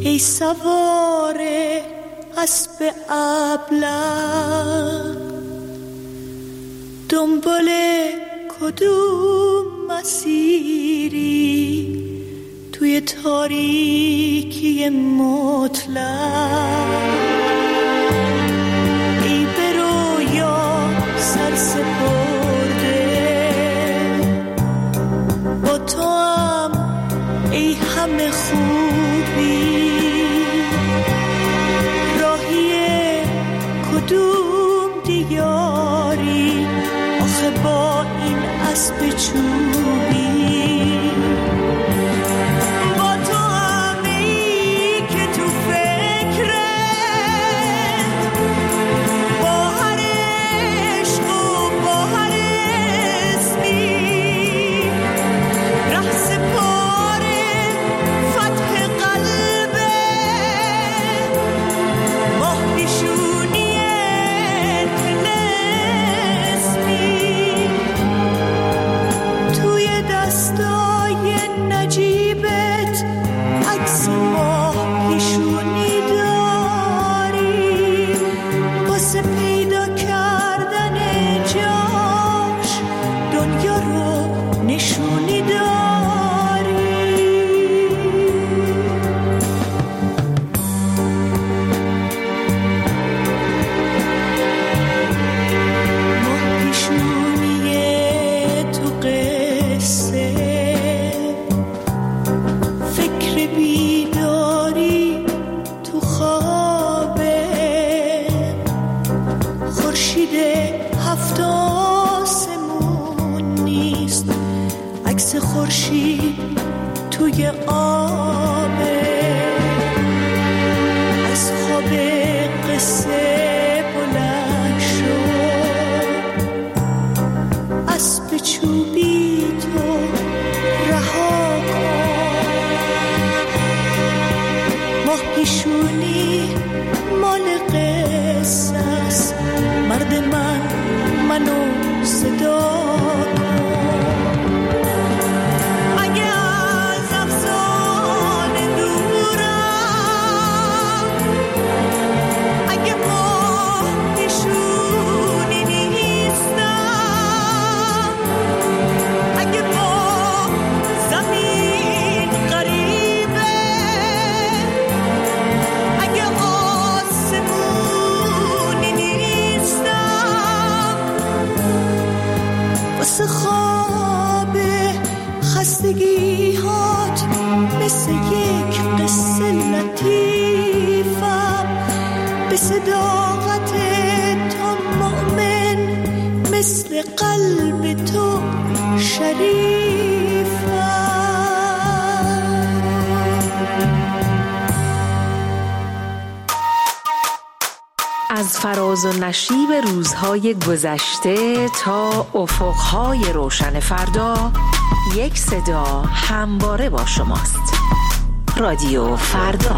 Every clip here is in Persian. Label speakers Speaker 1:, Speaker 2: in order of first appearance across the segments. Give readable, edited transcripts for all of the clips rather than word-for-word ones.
Speaker 1: ای سوار اسب ابله، دنبال کدوم مسیری توی تاریکی مطلق؟ ای به رویا سر سپرده، با تو هم ای همه خوبی، راهی کدوم دیاری آخه با این اسب چوبی؟ خورشید توی آبه، از خواب قصه بلند شد، اسب چوبی تو رها کن. ماه پیشونی مال قصه است، مرد منو صدا خستگی‌هات مثل یک قصه لطیفم، به صداقت تو مؤمن مثل قلب تو شریفم.
Speaker 2: از فراز و نشیب روزهای گذشته تا افقهای روشن فردا، یک صدا همواره با شماست. رادیو فردا.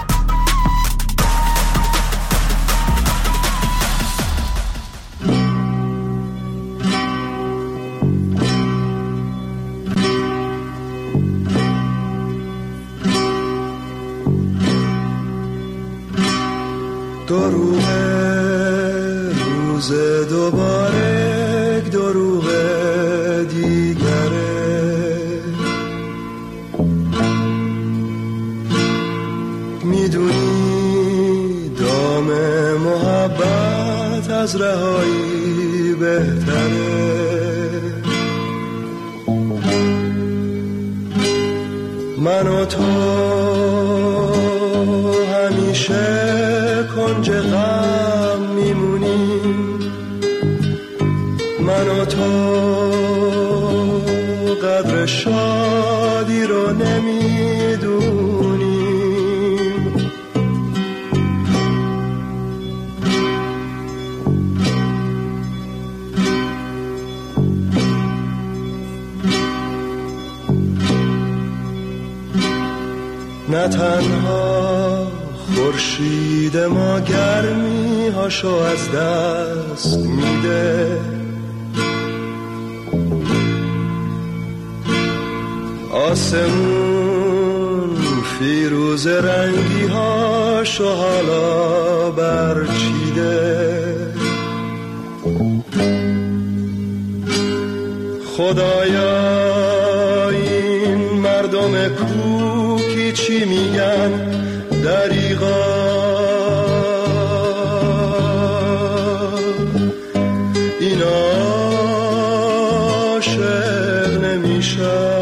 Speaker 3: دروغ روز دوباره، دروغ دیگره، میدونی دام محبت از رهایی بهتره. من و تو همیشه کنج غم میمونیم، من و تو قدر شادی رو نمیدونیم. نه تنها خورشید ما گرمی هاشو از دست میده، آسمون فیروز رنگی هاشو حالا برچیده. خدایا این مردم کوکی چی میگن دریغا، اینا عاشق نمیشن.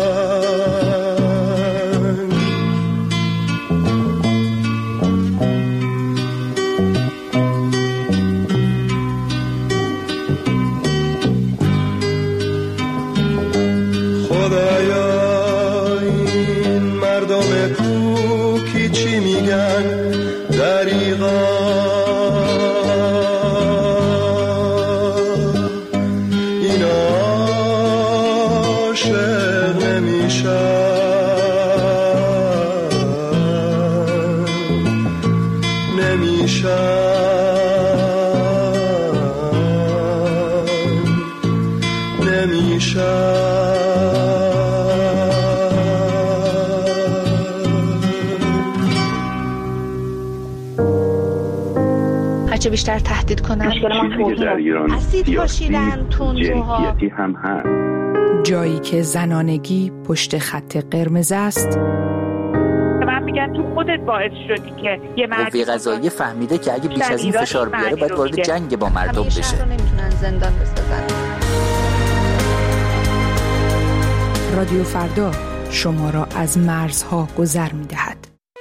Speaker 4: هرچه بیشتر تهدید کنن
Speaker 5: در ایران
Speaker 4: اسید پاشیدن، تندروها
Speaker 5: هم هست.
Speaker 2: جایی که زنانگی پشت خط قرمز است.
Speaker 6: من میگن تو خودت باعث شدی که یه
Speaker 7: قوه قضاییه فهمیده که اگه بیش از این فشار بیاره باید وارد جنگ با مردم بشه.
Speaker 4: شهر رو نمیتونن زندان بسازن.
Speaker 2: رادیو فردا شما را از مرزها گذر می‌دهد.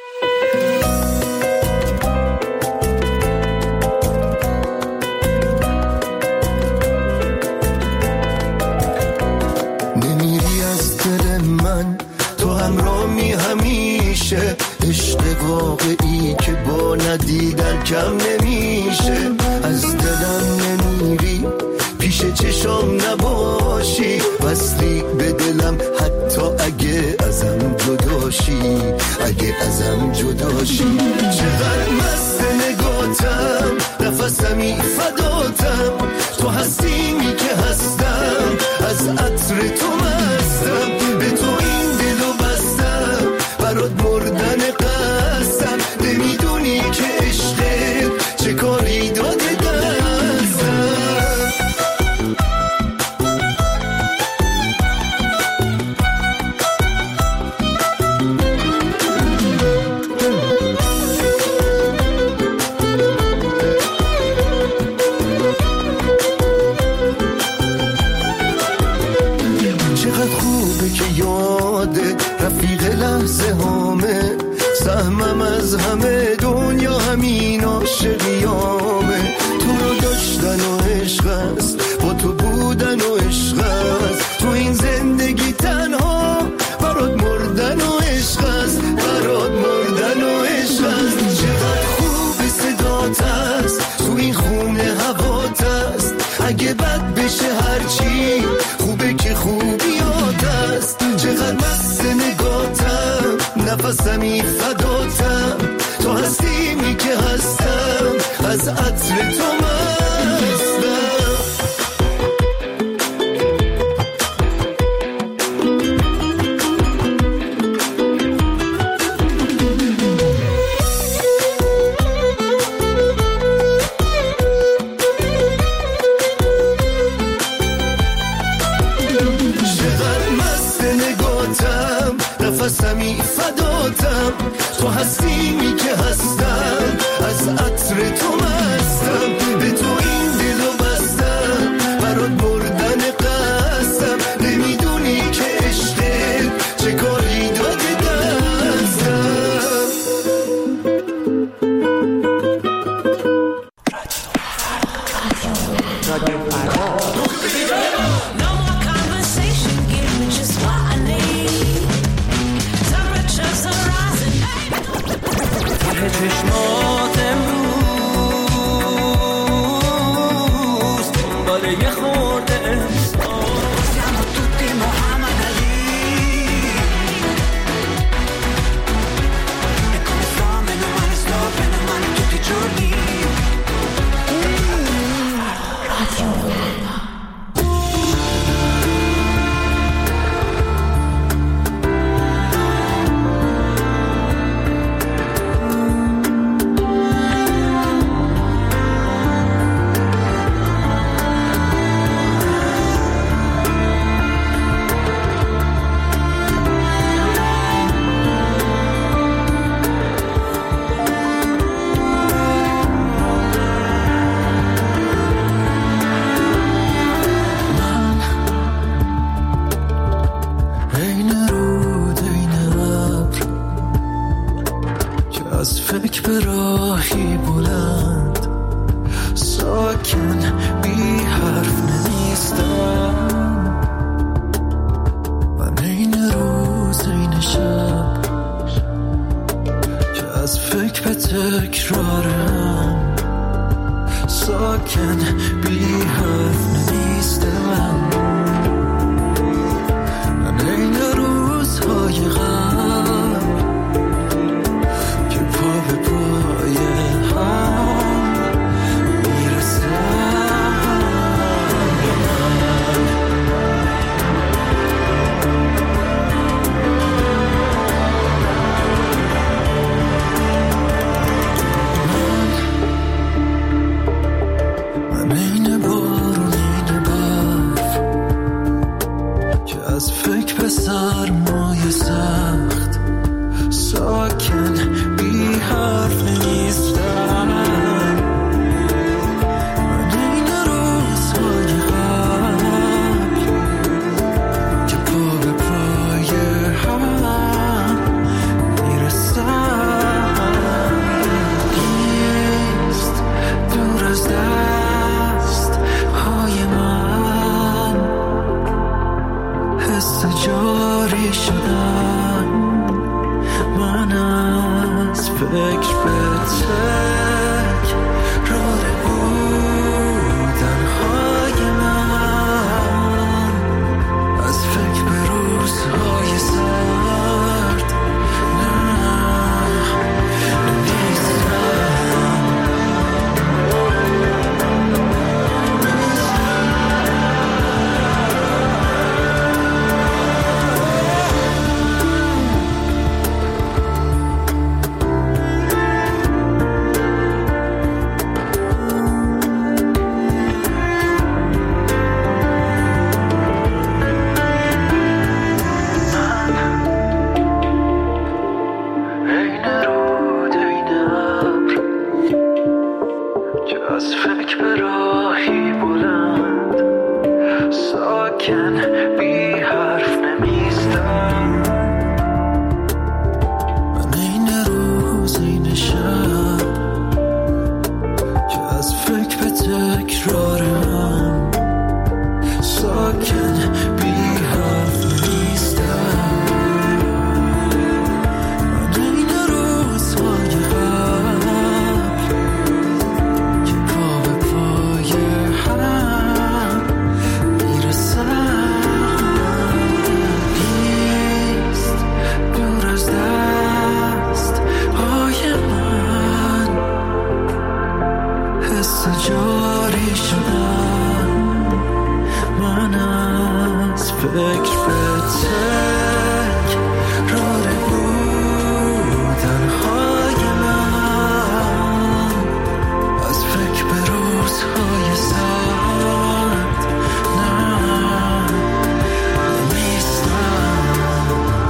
Speaker 8: نمیری از دل من، تو همراهی همیشه، عشق واقعی که با ندیدن کم نمیشه. از دلم نمیری، پیش چشام نباشی، وصلی به دلم حتی اگه ازم جداشی، اگه ازم جداشی. چقدر مست نگاتم، نفسمی فداتم، تو هستیمی که هستم، از عطر تو مستم، به تو این دلو بستم، برات مردن قصدم، نمیدونی که عشقت چه کاری داده دستم. رفیق لحظه هامه، سهمم از همه دنیا همین عاشقیامه. تو رو داشتن و عشق است، با تو بودن و عشق است، تو این زندگی تنها برات مردن و عشق است، برات مردن و عشق است. چقدر خوب صدات است، تو این خونه هوات است، اگه بد بشه هرچی خوبه که خوبیات است. چقدر مست نگاتم، نفسمی فداتم، تو هستیمی که هستم، از عطر تو مستم. نفسمی فداتم، تو هستیمی که هستم، از عطر تو مستم، به تو این دلو بستم، برات مردن قصدم، نمیدونی که عشقت چه کاری داده دستم.
Speaker 2: رادیو فردا.
Speaker 8: چشمات امروز از فکر به راهی بلند ساکن بی حرف نمیستم من این روز این شب که از فکر به تکرارم ساکن بی حرف نمیستم من این روزهای غم که پا به پای هم میرسم من این بارون این برف که از فکر به سرمایه سخت ساکن بی حرف نیستم من این روزهای قبل که پا به پای هم میرسم نیست دور از دست های من حس جاری شدن من از فکر به تکرار بودن های من از فکر به روزهای سرد نه نیستم عین رود عین ابر که از فکر به راهی بلند ساکن بی حرف نمیستم من این روز این شب که از فکر به تکرارم ساکن بی حرف نیستم من این روزهای قبل که پا به پای هم میرسم نیست دور از دست های من حس جاری شدن من از فکر به تکرار بودن های من از فکر به روزهای سرد نه نیستم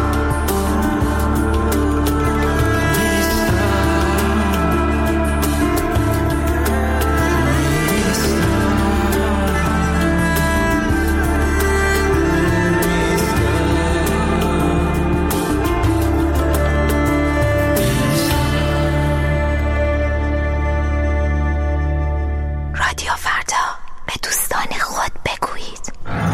Speaker 5: رادیو فردا به دوستان خود بگویید.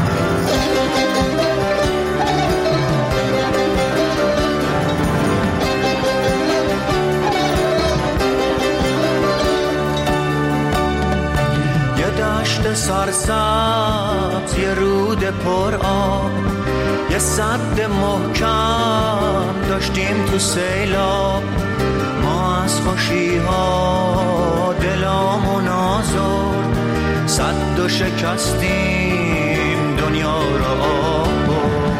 Speaker 8: یه دشت سرسبز یه رود پر آب یه سد محکم داشتیم تو سیلاب ما از خوشی ها دلامون آزرد سد و شکستیم دنیا را آب برد.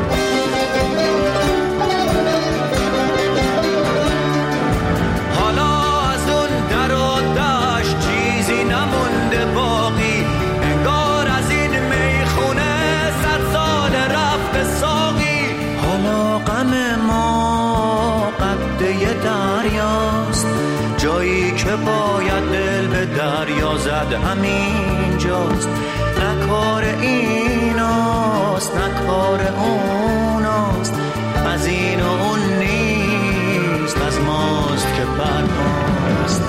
Speaker 8: حالا از اون در و دشت چیزی نمونده باقی انگار از این میخونه 100 سال رفته ساقی. حالا غم ما قده دریاست جایی که باید دل به دریا زد همینجاست. نه کار ایناست نه کار اوناست از این و اون نیست از ماست که بر ماست.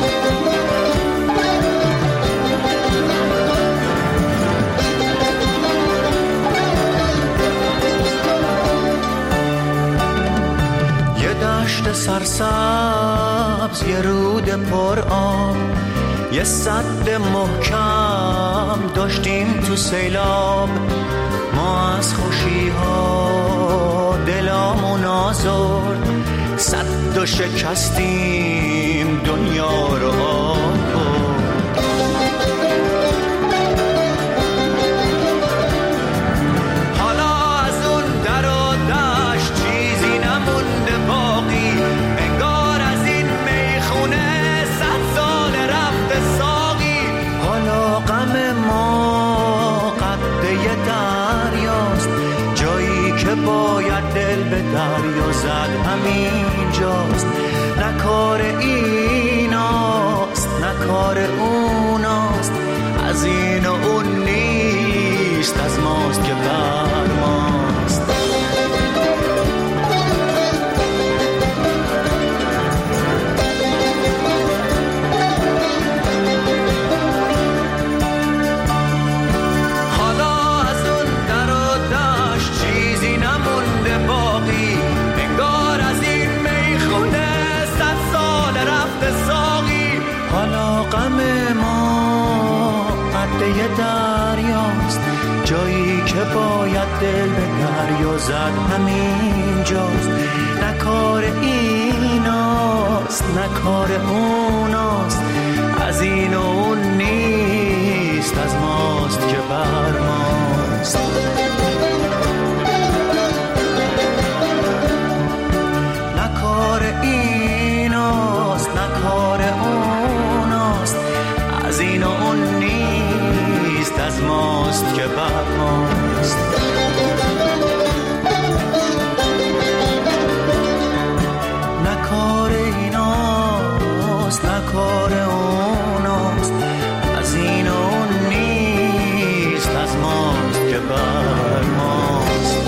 Speaker 8: یه دشت سرسبز، یه رود پر آب، یه سد محکم داشتیم تو سیلاب. ما از خوشی ها دلامون آزرد، سد و شکستیم دنیا رو آب برد. حالا از اون در و دشت چیزی نمونده باقی، انگار از این میخونه 100 سال رفته ساقی. حالا غم ما قد یه دریاست، جایی که باید دل به دریا زد همین جاست. نه کار ایناست نه کار اوناست، از این و اون نیست، از ماست که بر ماست. حالا از اون در و دشت چیزی نمونده باقی، انگار از این میخونه 100 سال رفته ساقی. حالا غم ما قد یه دریاست، جایی که باید دل به دریا زد همین جاست. نه کار ایناست نه کار اوناست، از این و اون نیست، از ماست که بر ماست. نه کار ایناست نه کار اوناست، از این و اون نیست، از ماست که بر ماست. نه کار ایناست نه کار اوناست، از این و اون نیست، از ماست که بر ماست.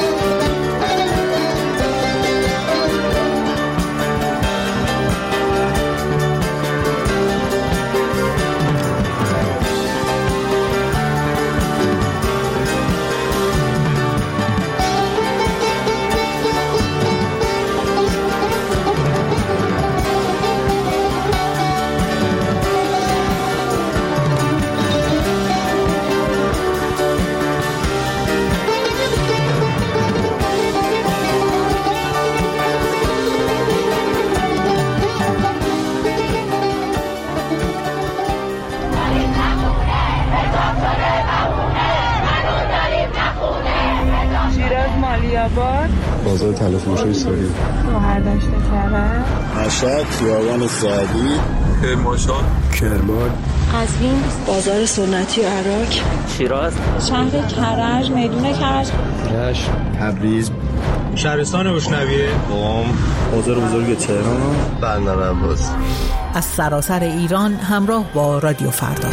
Speaker 3: بازار تلفروشی سوری،
Speaker 9: شهردشت کرد،
Speaker 3: مشهد، خیابان سعدی، کرمانشاه، کرمان،
Speaker 9: قزوین، بازار سنتی عراق،
Speaker 7: شیراز،
Speaker 9: شهر کرج، میدون کرج،
Speaker 3: رشت، تبریز،
Speaker 10: شهرستان روشنویه،
Speaker 3: قم، بازار بزرگ تهران، بندر عباس.
Speaker 2: از سراسر ایران همراه با رادیو فردا.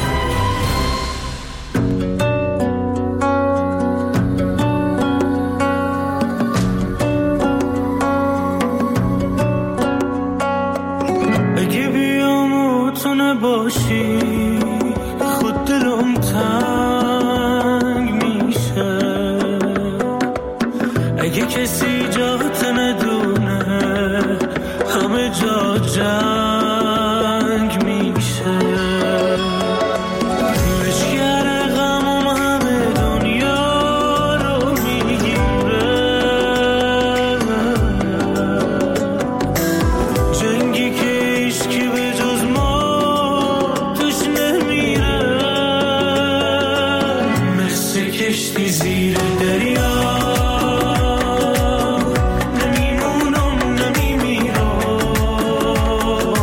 Speaker 8: باشی خود دلم تنگ میشه، اگه کسی جات ندونه همه جا جنگ میشه. لشگر غمم همه دنیا رو میگیره، جنگی که عشقی به جز ما کشتی زیر دریا، نمیمونم نمیمیرم،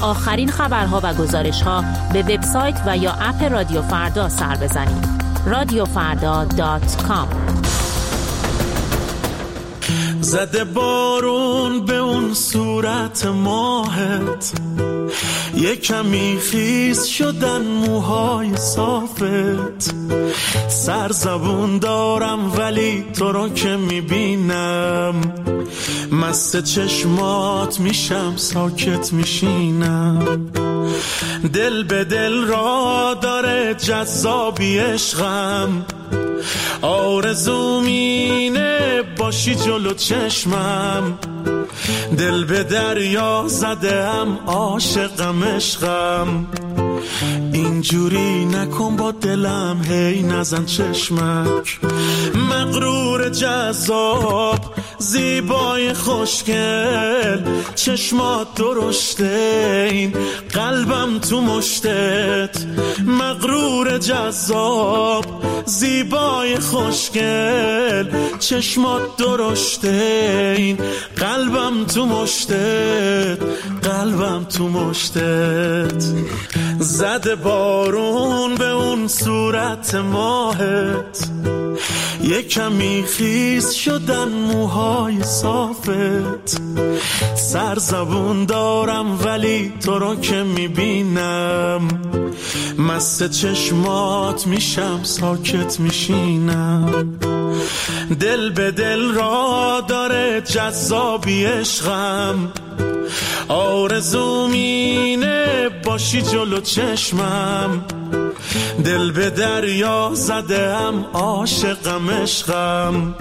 Speaker 11: آخرین خبرها و گزارش‌ها به وبسایت و یا اپ رادیو فردا سر بزنید. radiofarda.com.
Speaker 12: زده بارون به اون صورت ماهت، یه کمی خیس شدن موهای صافت. سرزبون دارم ولی تو رو که میبینم، مست چشمات میشم ساکت میشینم. دل به دل را داره جذابی عشقم، آرزوم اینه باشی جلو چشمم. دل به دریا زدم عاشقم عشقم، اینجوری نکن با دلم هی نزن چشمک. مغرور جذاب زیبای خوشگل، چشمات درشته این قلبم تو مشتت. مغرور جذاب زیبای خوشگل، چشمات درشته این قلبم تو مشتت. قلبم تو مشتت. زده بارون به اون صورت ماهت، یه کمی خیس شدن موهای صافت. سرزبون دارم ولی تو رو که میبینم، مست چشمات میشم ساکت میشینم. دل به دل را داره جذابی عشقم، آرزوم اینه باشی جلو چشمم. دل به دریا زدم عاشقم عشقم،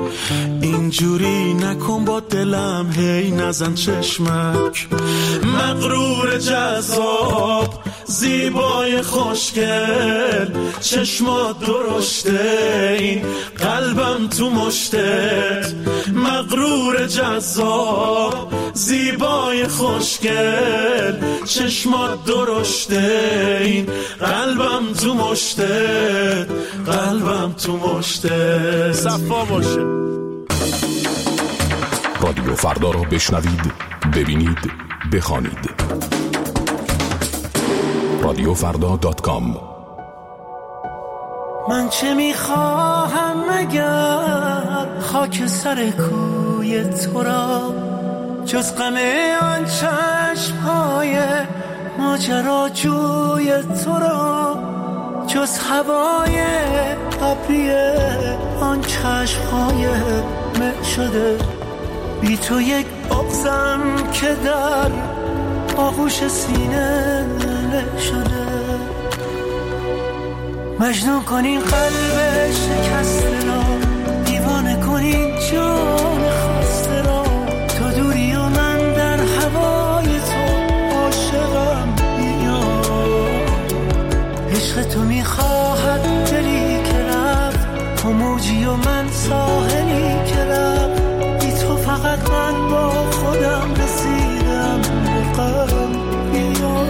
Speaker 12: اینجوری نکن با دلم هی نزن چشمک. مغرور جذاب زیبای خوشگل، چشمات درشته این قلبم تو مشتت. مغرور جذاب زیبای خوشگل، چشمات درشته این قلبم تو مشتت. قلبم تو مشتت. صفا باشه.
Speaker 13: رادیو فردا رو بشنوید، ببینید، بخوانید. radiofarda.com.
Speaker 8: من چه میخواهم مگر خاک سر کوی تو را، جز غم آن چشم‌های ماجراجوی تو را، جز هوای ابری آن چشم‌های مه شده. بی تو یک بغضم که در آغوش سینه شده. مجنون کنین قلب شکسته را، دیوانه کنین جان خسته را. تو دوری و من در هوای تو عاشقم. بیا عشق تو میخواهد دلی که رفت، تو موجی و من ساحلی که رفت. بی تو فقط من با خودم رسیدم به غم. بیا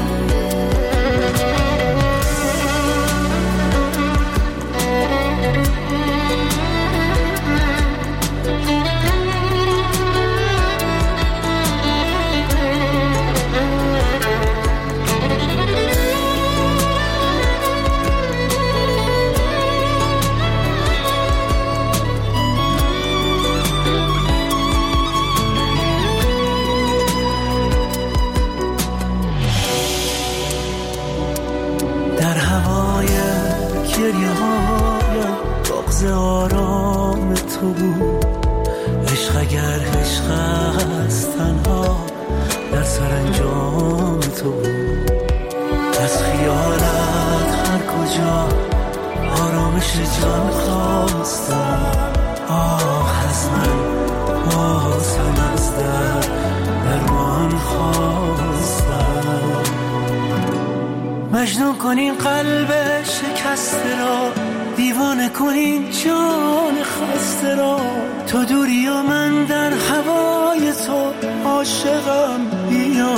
Speaker 8: آرام تو بود. عشق اگر عشق است تنها در سرانجام تو بود. از خیالت هر کجا آرامش جان خواستم. آه از من بازم از درمان خواستم. مجنون کنین قلب شکسته را، دیوانه کنین جان خسته را. تو دوری و من در هوای تو عاشقم. بیا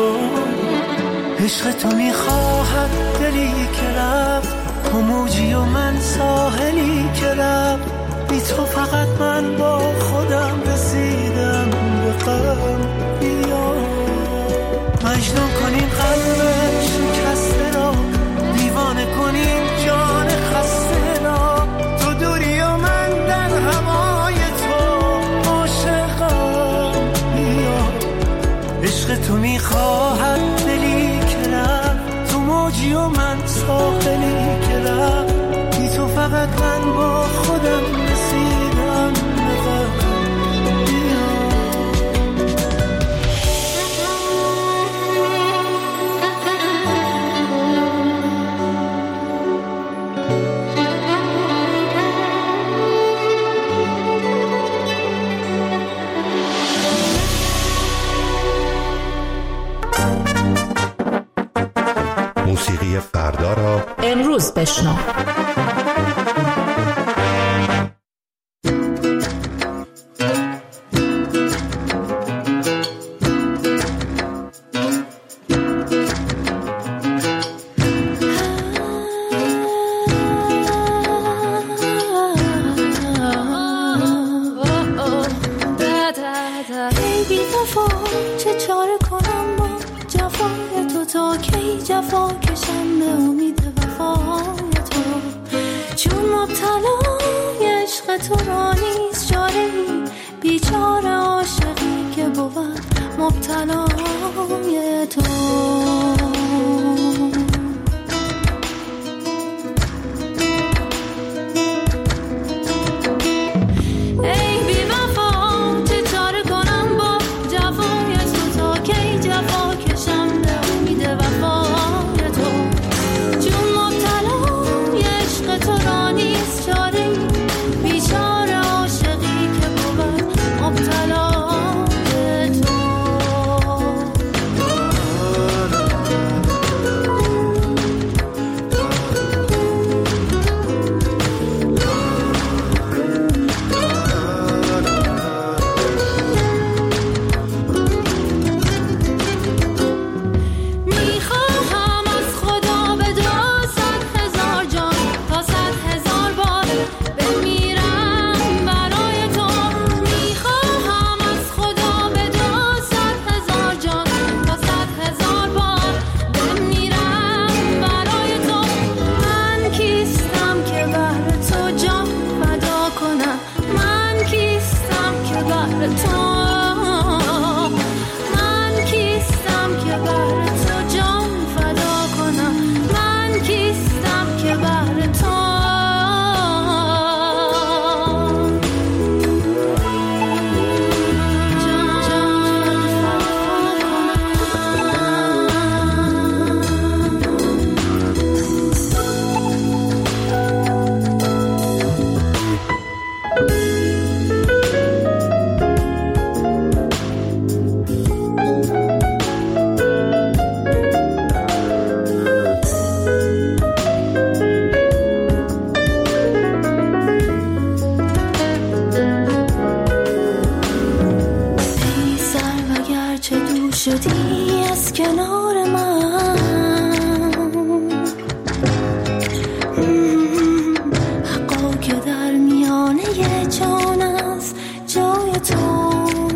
Speaker 8: عشق تو میخواهد دلی که رفت، تو موجی و من ساحلی که رفت. بی تو فقط من با خودم رسیدم به غم. بیا مجنون کنین
Speaker 3: فردا.
Speaker 11: امروز بشنو.
Speaker 1: جفا کشم به امید وفای تو، چون مبتلای عشق تو را نیست چاره‌ای، بیچاره عاشقی که بود مبتلای تو. شدی از کنار من، حقا که در میانه جان است جای تو.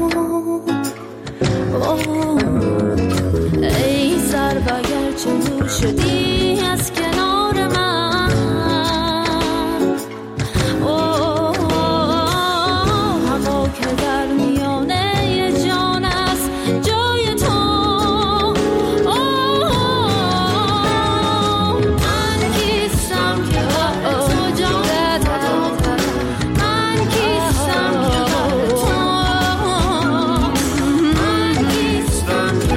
Speaker 1: ای سر اگر چه دور شدی از کنار من، حقا که در میانه جان است جای تو. من کیستم که بر تو جان فدا کنم، من کیستم که بر تو، من کیستم که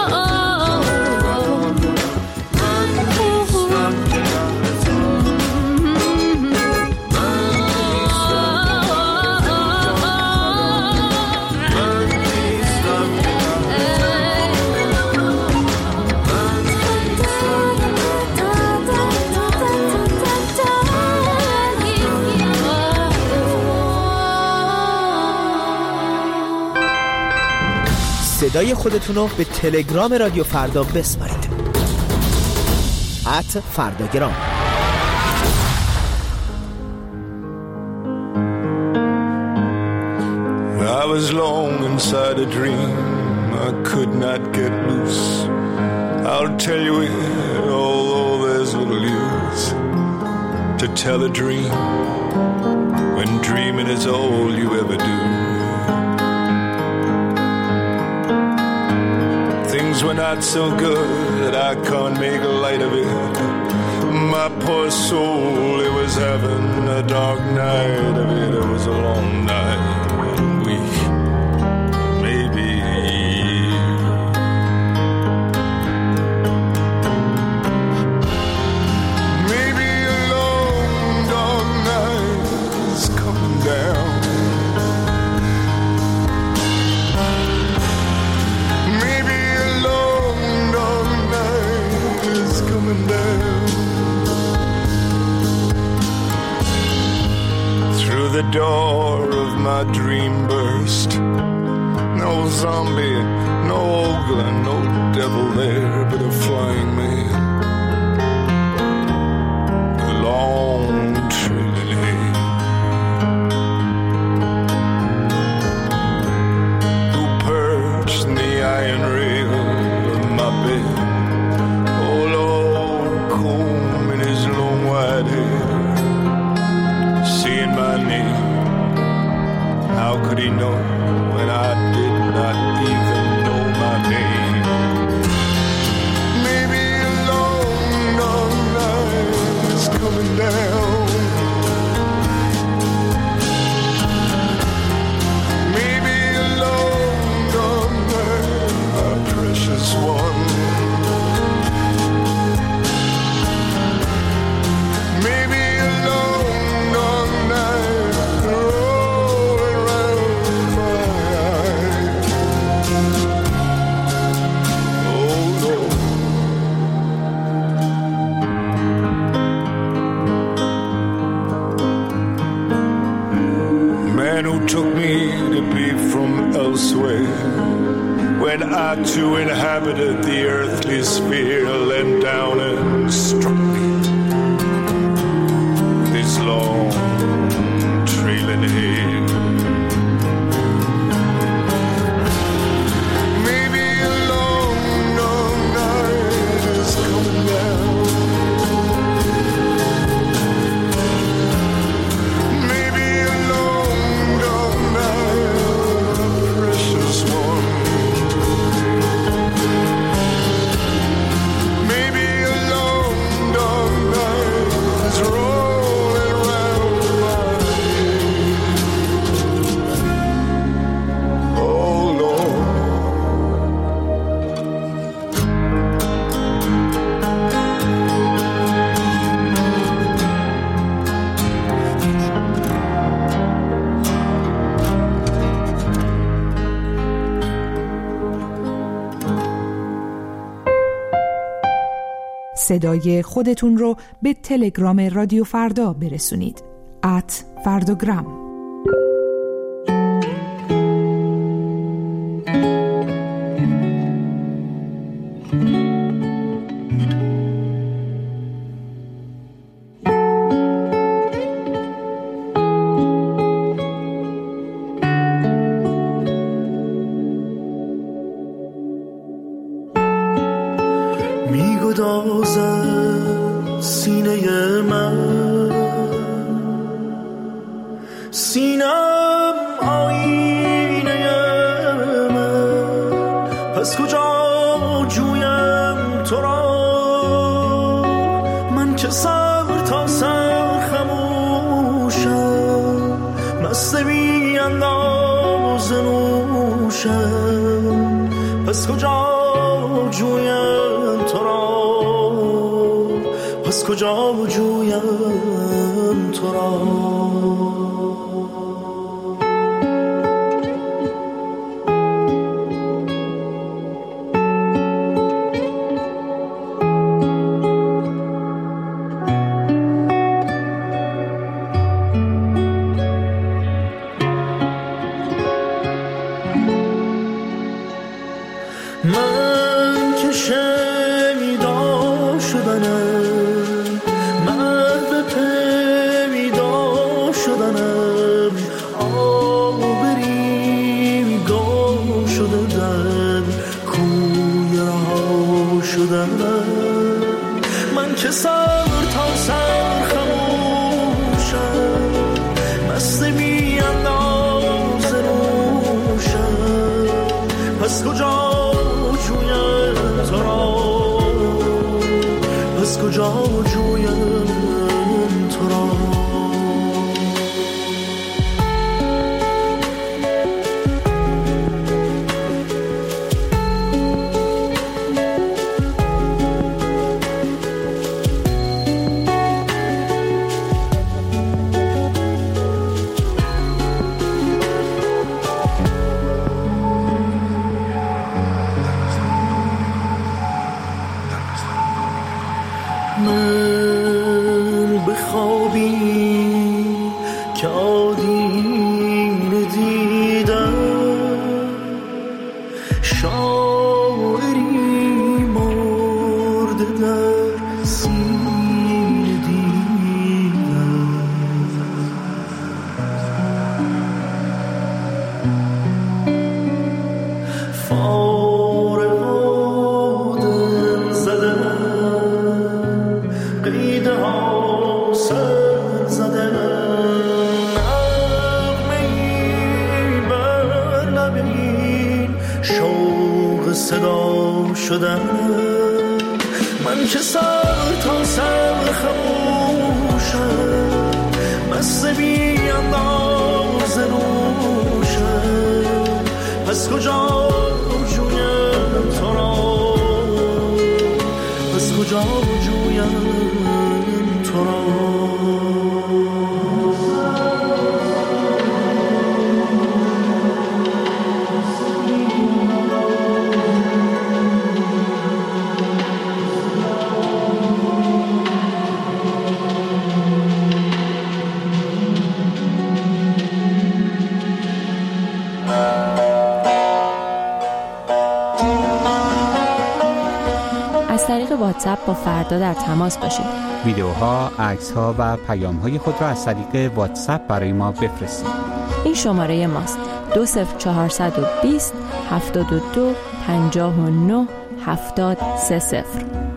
Speaker 14: صدای خودتون رو به تلگرام رادیو فردا بسپارید. @فرداگرام.
Speaker 8: I was long inside a dream I could not get loose. I'll tell you it, although there's little use to tell a dream when dreaming is all you ever do. Things were not so good, I can't make a light of it. My poor soul, it was having a dark night of it. It was a long night, week, maybe a year. Maybe a long dark night is coming down. Maybe a long dark night is coming down. the door of my dream burst. No zombie, no ogre, no devil there, but a flying man. A long trailing hair. Who perched in the iron rail of my bed. Oh Lord, comb in his long white hair. Seeing my name, how could he know when I did not even know my name? Maybe a long, long night is coming down. Maybe a long, long night, my precious one. Maybe a long, long night rolling round my eyes. Oh Lord. Man who took me to be from elsewhere, when I too inhabited the earthly sphere, leant down and struck me with his long trailing hair. Maybe a long, long night is coming down. Maybe a long, long night, precious one. Maybe a long, long night is rolling around my head. Oh Lord.
Speaker 2: صدای خودتون رو به تلگرام رادیو فردا برسونید. @فرداگرام.
Speaker 12: میگدازد سینه من، سینم آینه من، پس کجا جویم تو را؟ من که سر تا سر خموشم، مست بی انداز نوشم، پس کجا جویم تو را؟ پس کجا جویم تو را؟ من که شنیدا شدنم، مرد پیدا شدنم، آبری گم شده در کوی رها شدنم. من که سر تا سر خموشم، مست بی انداز نوشم، پس کجا تو را؟ پس کجا جویم تو را؟ من بخوابی که عادی شدن. من که سر تا سر خموشم، مست بی انداز روشم، پس کجا جویم تو را، پس کجا جویم تو را.
Speaker 15: از طریق واتساپ با فردا در تماس باشید.
Speaker 16: ویدیوها، عکس‌ها و پیام‌های خود را از طریق واتساپ برای ما بفرستید.
Speaker 15: این شماره ماست: 20420 72 59 7030.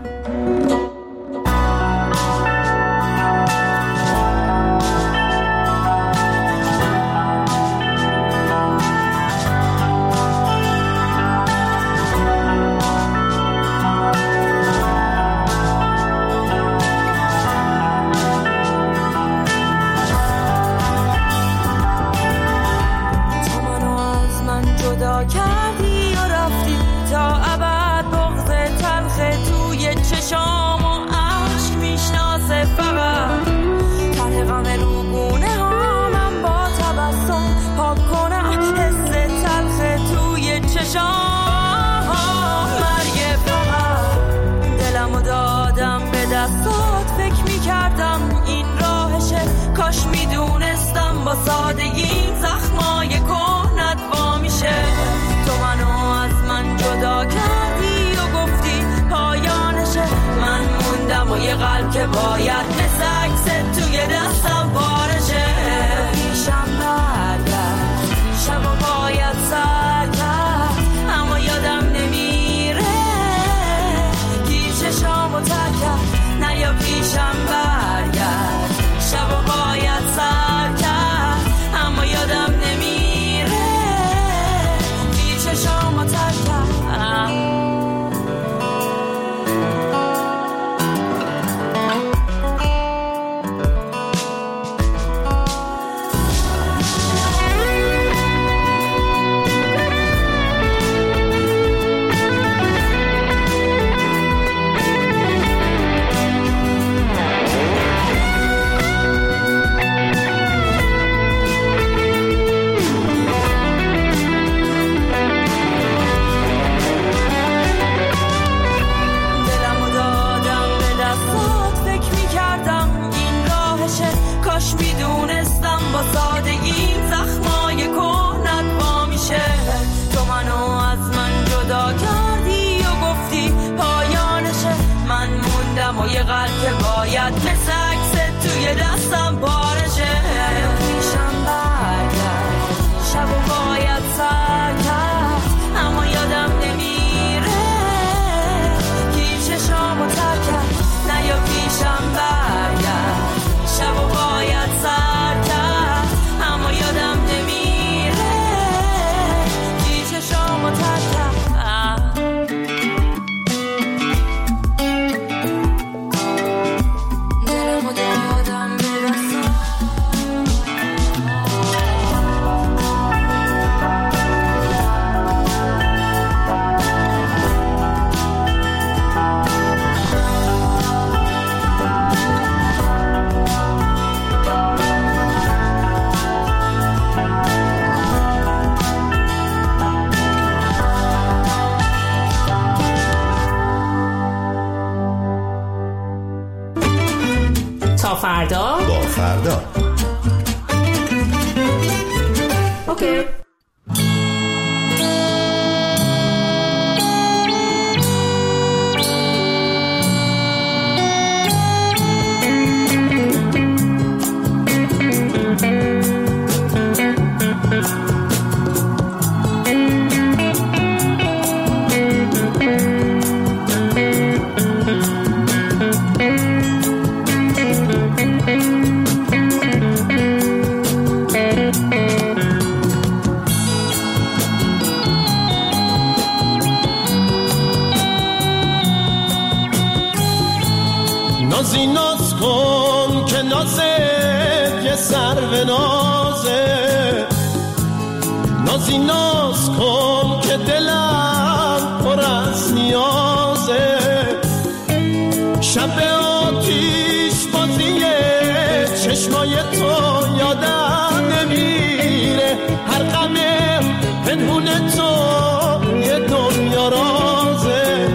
Speaker 1: کردی و رفتی تا ابد، بغض تلخ توی چشام و عشق میشناسه فقط. ته غم روگونه ها من با تبسم پاک کنم حس تلخ توی چشام. مرگ فقط دلمو دادم به دستات، فکر میکردم این راهشه، کاش میدونستم با سادگی زخمای کهنت وا میشه. تو منو از من جدا کردی و گفتی پایانشه، من موندم و یه قلب که باید مثل عکست توی دستم پارشه. پیشم برگرد شب و باید سر کرد، اما یادم نمیره کی چشامو تر کرد. نه یا پیشم برگرد شب و باید سر کرد، اما یادم نمیره کی چشامو تر کرد. میدونستم با سادگی زخمای کهنت وا میشه. تو منو از من جدا کردی و گفتی پایانشه، من موندم و یه قلب که باید مثل عکست توی دستم پارشه. پیشم برگرد شب و باید سر کرد، اما یادم نمیره کی چشامو تر کرد. نه یا پیشم برگرد شب و باید سر کرد، اما یادم نمیره کی چشامو تر کرد. دلمو دادم به دستم.
Speaker 11: تا فردا
Speaker 17: با فردا.
Speaker 11: اوکی.
Speaker 12: کن که نازت یه سرو نازه، نازی ناز کن که دلم پر از نیازه. شب آتیش بازیه چشمای تو یادم نمیره، هر غم پنهون تو یه دنیا رازه.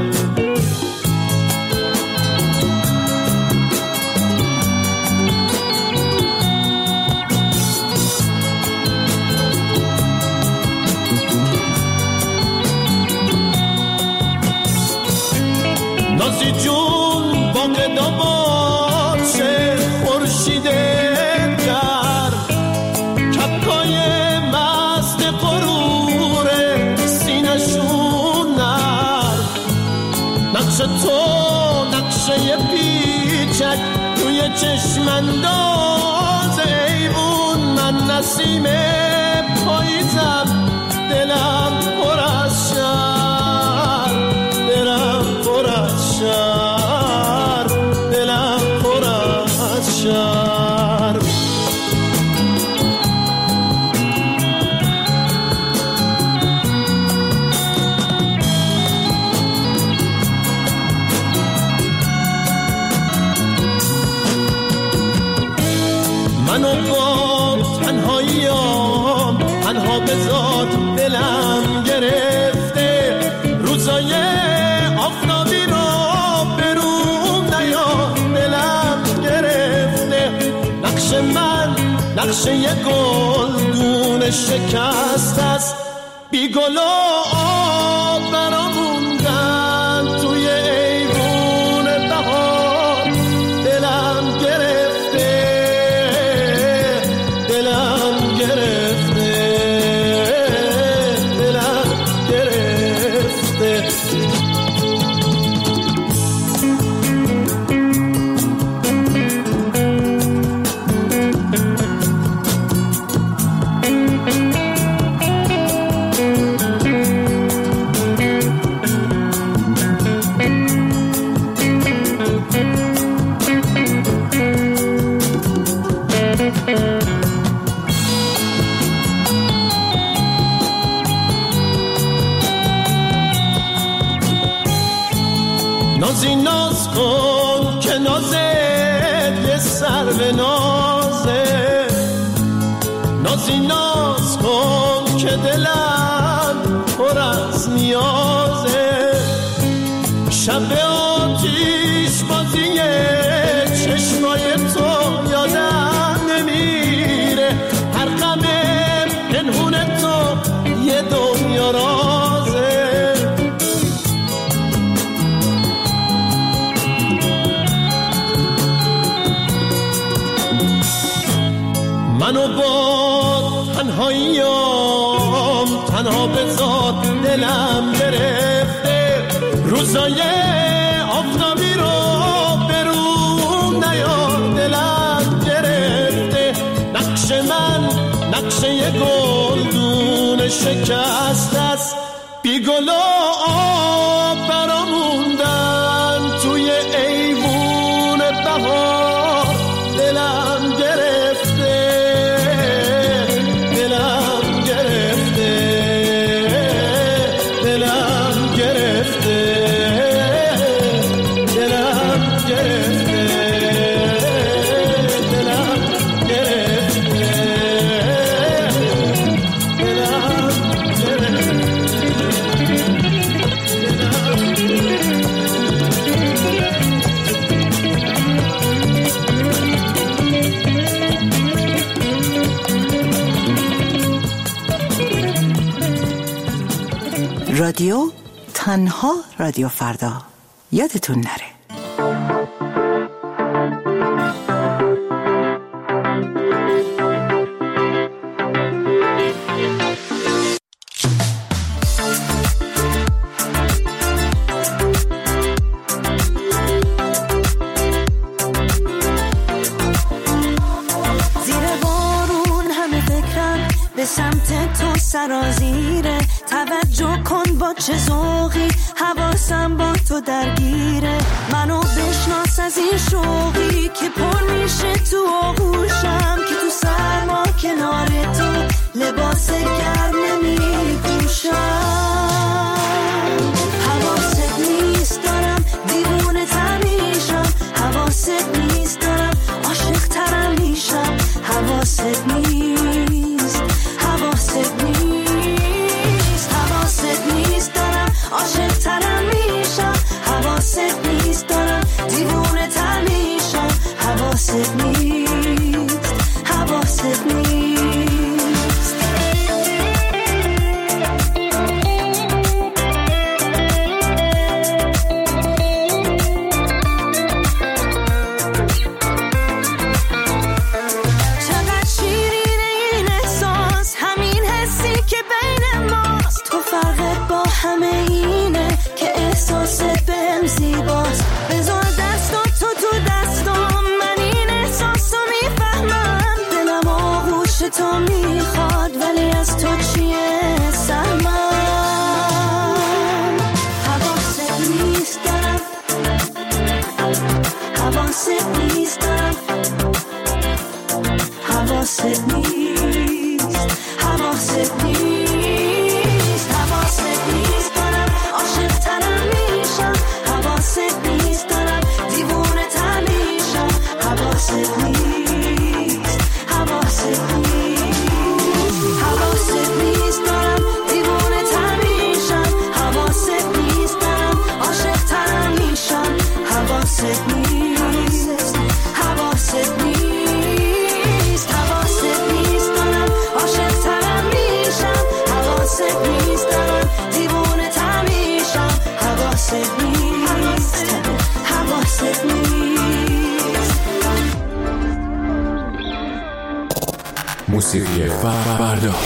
Speaker 12: نازی جون باقدا باشه خورشید گرم، کپکای مست غرور سینشون نرم. نقش تو نقشه پیچک توی چشم انداز ایوون، من نسیم پاییزم دلم پر از شرم، دلم پر از شرم، دلم پر از شرم. منو با تنهاییام تنها بذار، دلم گرفته روزای آفتابی رو برون نیار، دلم گرفته. نقش من نقشه یه گلدون شکست است، بی گل و آب برا موندن توی ایوون بهار. دلم گرفته، دلم گرفته، دلم گرفته. نازی ناز کن که نازت یه سرو نازه، نازی ناز کن که دلم پر از نیازه. شب آتیش بازیه چشمای تو یادم نمیره، هر غم پنهون تو یه دنیا رازه. منو با تنهاییام تنها بذار، دلم گرفته روزای آفتابی رو برون نیار، دلم گرفته. نقش من نقشه یه گلدون شکست است، بی گل و آب برا موندن توی ایوون بهار. دلم گرفته، دلم گرفته، دلم گرفته، دلم گرفته، دلم گرفته،
Speaker 17: رادیو تنها رادیو فردا، یادتون نره.
Speaker 18: زیر بارون همه فکرم به سمت تو سرازیره، توجه کن با چه ذوقی حواسم با تو درگیره، منو بشناس از این شوقی که پر میشه تو آغوشم، که تو سرما کنار تو لباس گرم نمی پوشم. حواست نیست دارم دیوونه تر میشم، حواست نیست دارم عاشق ترم میشم، حواست نیست، حواست نیست، حواست نیست دارم عاشق ترم میشم، حواست نیست دارم دیوونه تر میشم، حواست نیست، حواست نیست. همه اینه که احساست بهم زیباست، بذار دستم تو دستم، من این احساسو میفهمم، دلم آغوش تو میخواد ولی از تو چیه سهمم. حواست نیست دارم، حواست نیست دارم، حواست نیست، حواست نیست، حواست نیست دارم عاشق ترم میشم، حواست نیست دارم دیوونه تر میشم، حواست نیست، حواست نیست، حواست نیست دارم دیوونه تر میشم، حواست نیست دارم عاشق ترم میشم، حواست نیست، حواست نیست، حواست نیست دارم عاشق ترم میشم، حواست نیست دارم دیوونه تر میشم، حواست نیست، حواست نیست.
Speaker 13: موسیقی فردا.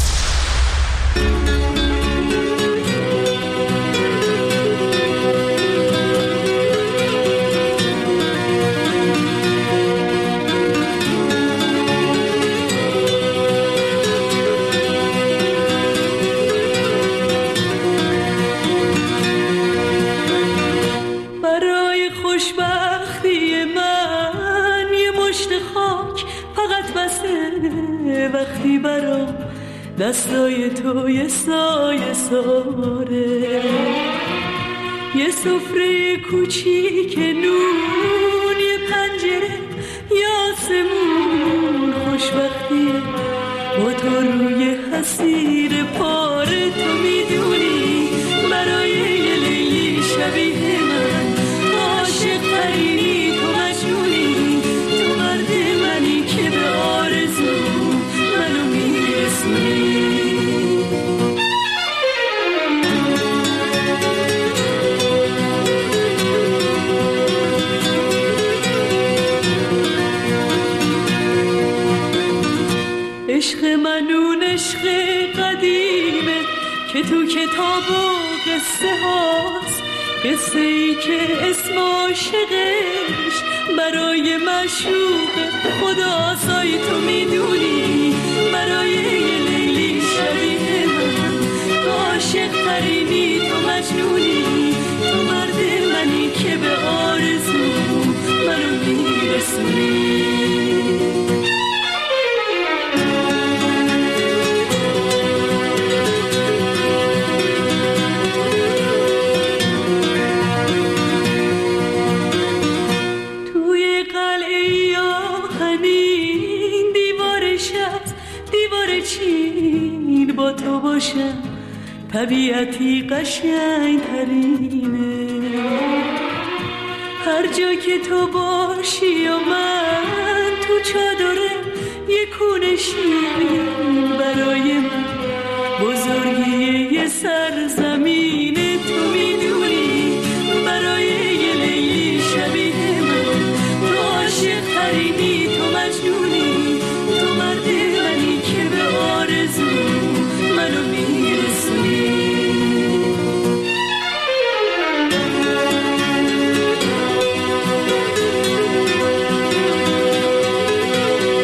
Speaker 1: وقتی برام دستای تو یه سایه ساره، یه سفره کوچیک نون، یه پنجره یا آسمون، خوشبختی با تو روی حسیر پاره، تو میدونی برای یه لیلی شبیه من عاشق ترینی، تو مجنونی، تو مرد منی که به آرزو منو میرسونی. عشق من اون عشق قدیمه که تو کتاب و قصه هاست، قصه ای که اسم عاشقش برای معشوق خداست، تو میدونی برای یه لیلی شبیه من عاشق ترینی، تو مجنونی، تو مرد منی که به آرزو منو میرسونی. با تو باشم طبیعتی قشنگ ترینه، هر جا که تو باشی و من تو چادره یه کونه شیرین، برای من بزرگی یه سرزمینه، تو میدونی برای یه لیلی شبیه من تو عاشق ترینی، تو مجنونی، تو مرد منی که به آرزو منو میرسونی.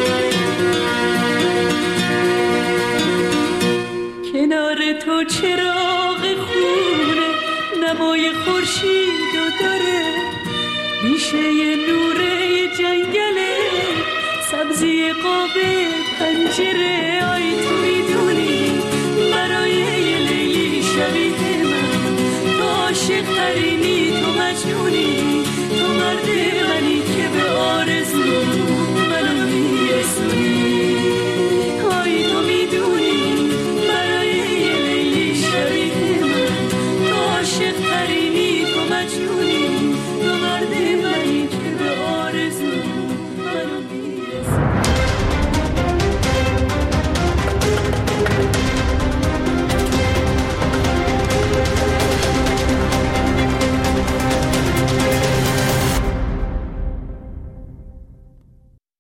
Speaker 1: کنار تو چرا
Speaker 18: شیرین